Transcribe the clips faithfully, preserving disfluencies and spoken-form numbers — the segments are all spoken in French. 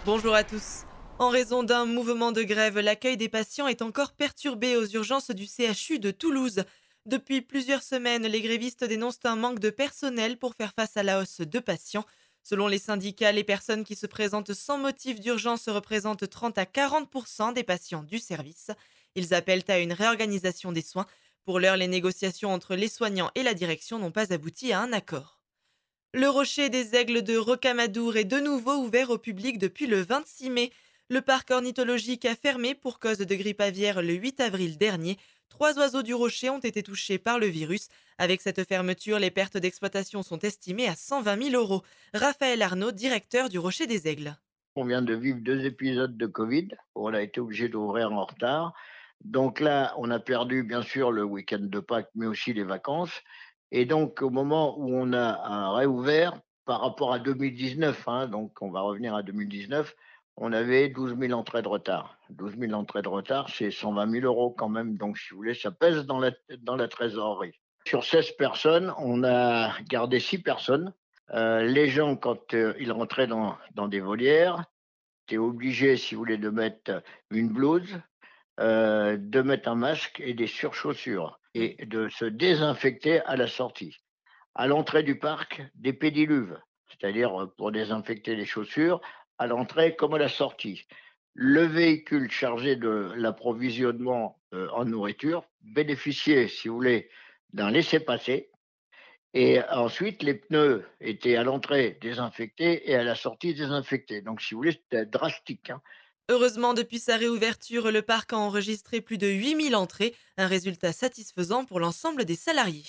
Bonjour à tous. En raison d'un mouvement de grève, l'accueil des patients est encore perturbé aux urgences du C H U de Toulouse. Depuis plusieurs semaines, les grévistes dénoncent un manque de personnel pour faire face à la hausse de patients. Selon les syndicats, les personnes qui se présentent sans motif d'urgence représentent trente à quarante pour cent des patients du service. Ils appellent à une réorganisation des soins. Pour l'heure, les négociations entre les soignants et la direction n'ont pas abouti à un accord. Le rocher des Aigles de Rocamadour est de nouveau ouvert au public depuis le vingt-six mai. Le parc ornithologique a fermé pour cause de grippe aviaire le huit avril dernier. Trois oiseaux du rocher ont été touchés par le virus. Avec cette fermeture, les pertes d'exploitation sont estimées à cent vingt mille euros. Raphaël Arnaud, directeur du rocher des Aigles. On vient de vivre deux épisodes de Covid. On a été obligé d'ouvrir en retard. Donc là, on a perdu bien sûr le week-end de Pâques, mais aussi les vacances. Et donc, au moment où on a un réouvert, par rapport à deux mille dix-neuf, hein, donc on va revenir à deux mille dix-neuf, on avait douze mille entrées de retard. douze mille entrées de retard, c'est cent vingt mille euros quand même. Donc, si vous voulez, ça pèse dans la, dans la trésorerie. Sur seize personnes, on a gardé six personnes. Euh, les gens, quand euh, ils rentraient dans, dans des volières, tu es obligé, si vous voulez, de mettre une blouse, euh, de mettre un masque et des surchaussures Mm. et de se désinfecter à la sortie. À l'entrée du parc, des pédiluves, c'est-à-dire euh, pour désinfecter les chaussures, à l'entrée comme à la sortie. Le véhicule chargé de l'approvisionnement euh, en nourriture bénéficiait, si vous voulez, d'un laissez-passer. Et ensuite, les pneus étaient à l'entrée désinfectés et à la sortie désinfectés. Donc, si vous voulez, c'était drastique, hein. Heureusement, depuis sa réouverture, le parc a enregistré plus de huit mille entrées, un résultat satisfaisant pour l'ensemble des salariés.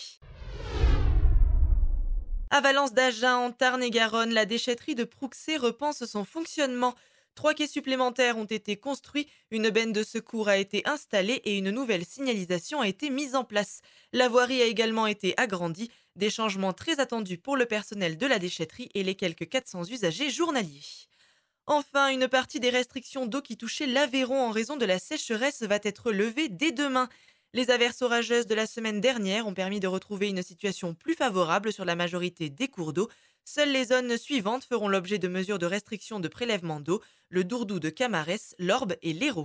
À Valence d'Agen, en Tarn-et-Garonne, la déchetterie de Prouxé repense son fonctionnement. Trois quais supplémentaires ont été construits, une benne de secours a été installée et une nouvelle signalisation a été mise en place. La voirie a également été agrandie, des changements très attendus pour le personnel de la déchetterie et les quelques quatre cents usagers journaliers. Enfin, une partie des restrictions d'eau qui touchaient l'Aveyron en raison de la sécheresse va être levée dès demain. Les averses orageuses de la semaine dernière ont permis de retrouver une situation plus favorable sur la majorité des cours d'eau. Seules les zones suivantes feront l'objet de mesures de restriction de prélèvement d'eau, le Dourdou de Camarès, l'Orbe et l'Hérault.